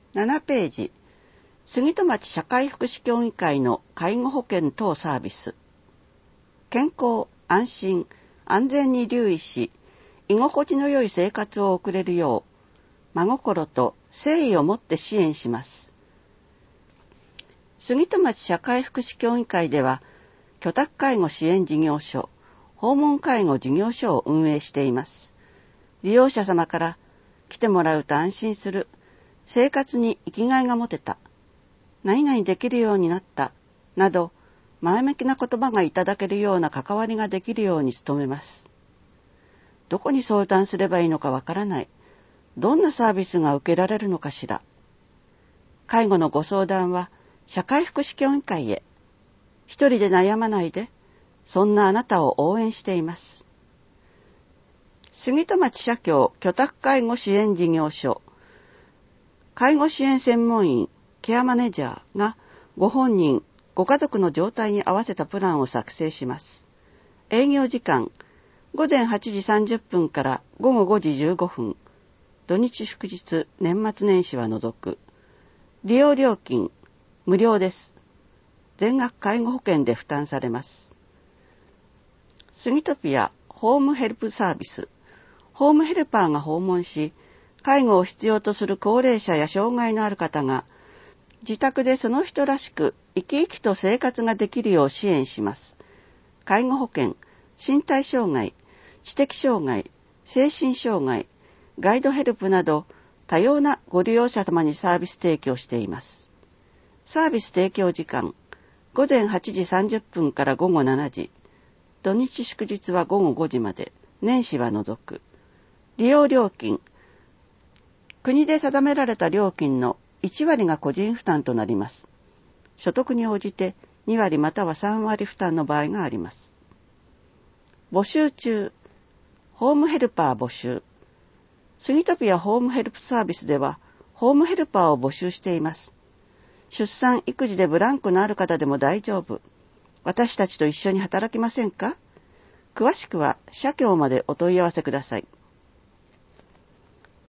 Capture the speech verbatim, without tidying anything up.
ななページ、杉戸町社会福祉協議会の介護保険等サービス。健康、安心、安全に留意し、居心地の良い生活を送れるよう、真心と誠意を持って支援します。杉戸町社会福祉協議会では、居宅介護支援事業所、訪問介護事業所を運営しています。利用者様から来てもらうと安心する、生活に生きがいが持てた、何々できるようになった、など、前向きな言葉がいただけるような関わりができるように努めます。どこに相談すればいいのかわからない。どんなサービスが受けられるのかしら。介護のご相談は社会福祉協議会へ。一人で悩まないで、そんなあなたを応援しています。杉戸町社協居宅介護支援事業所、介護支援専門員、ケアマネージャーがご本人、ご家族の状態に合わせたプランを作成します。営業時間、ごぜんはちじさんじゅっぷんからごごごじじゅうごふん、土日祝日、年末年始は除く。利用料金、無料です。全額介護保険で負担されます。スギトピアホームヘルプサービス。ホームヘルパーが訪問し、介護を必要とする高齢者や障害のある方が、自宅でその人らしく生き生きと生活ができるよう支援します。介護保険、身体障害、知的障害、精神障害、ガイドヘルプなど多様なご利用者様にサービス提供しています。サービス提供時間、ごぜんはちじさんじゅっぷんからごごしちじ、土日祝日はごごごじまで、年始は除く。利用料金、国で定められた料金のいちわりが個人負担となります。所得に応じてにわりまたはさんわり負担の場合があります。募集中、ホームヘルパー募集。スギトピアホームヘルプサービスでは、ホームヘルパーを募集しています。出産・育児でブランクのある方でも大丈夫。私たちと一緒に働きませんか？詳しくは社協までお問い合わせください。